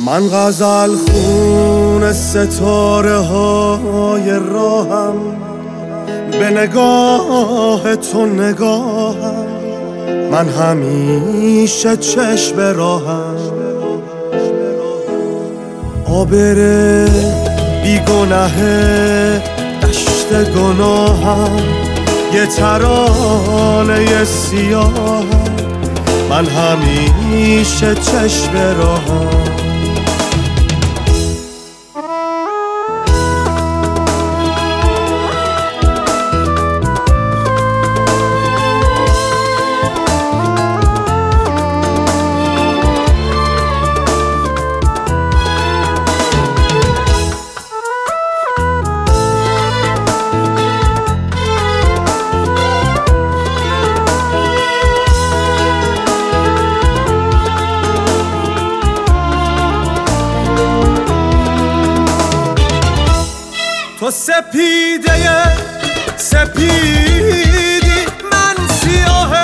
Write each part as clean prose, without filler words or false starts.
من غزل خون ستاره های راهم، به نگاه تو نگاهم، من همیشه چشم راهم. آبر بیگناه دشت گناهم، یه ترانه سیاهم، من همیشه چشم راهم. تو سپیده سپیدی، من سیاه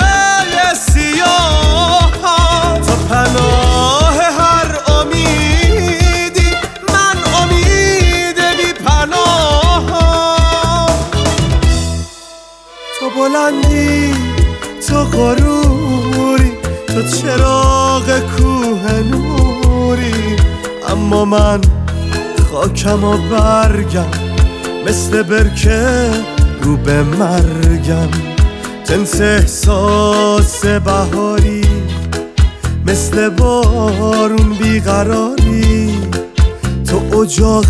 سیاه، تو پناه هر امیدی، من امید بی پناه. تو بلندی، تو غروری، تو چراغ کوه نوری، اما من خاکم و برگم، مثل برکه رو به مرگم. جنس احساس بهاری، مثل بارون بیقراری، تو اجاق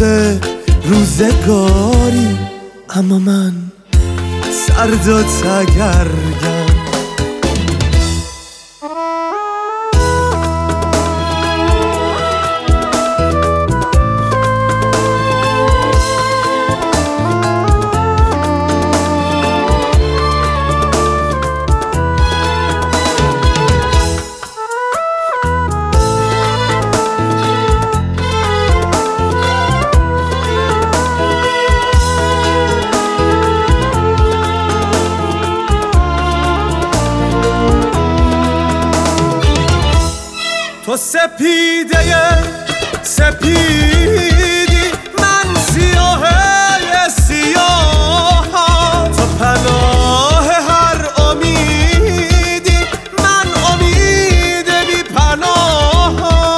روزگاری، اما من سرد و تگرگم. تو سپیده سپیدی، من سیاه سیاه، تو پناه هر امیدی، من امید بی پناه.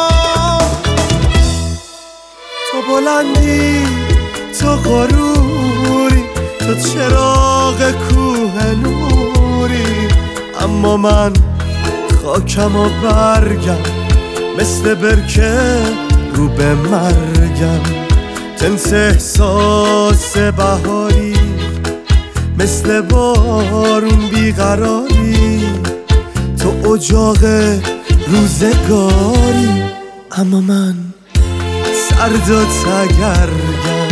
تو بلندی، تو غروری، تو چراغ کوه نوری، اما من خاکم و برگم، مثل برکه رو به مرگم. جنس احساس بهاری، مثل بارون بیقراری، تو اجاق روزگاری، اما من سرد و تگرگم.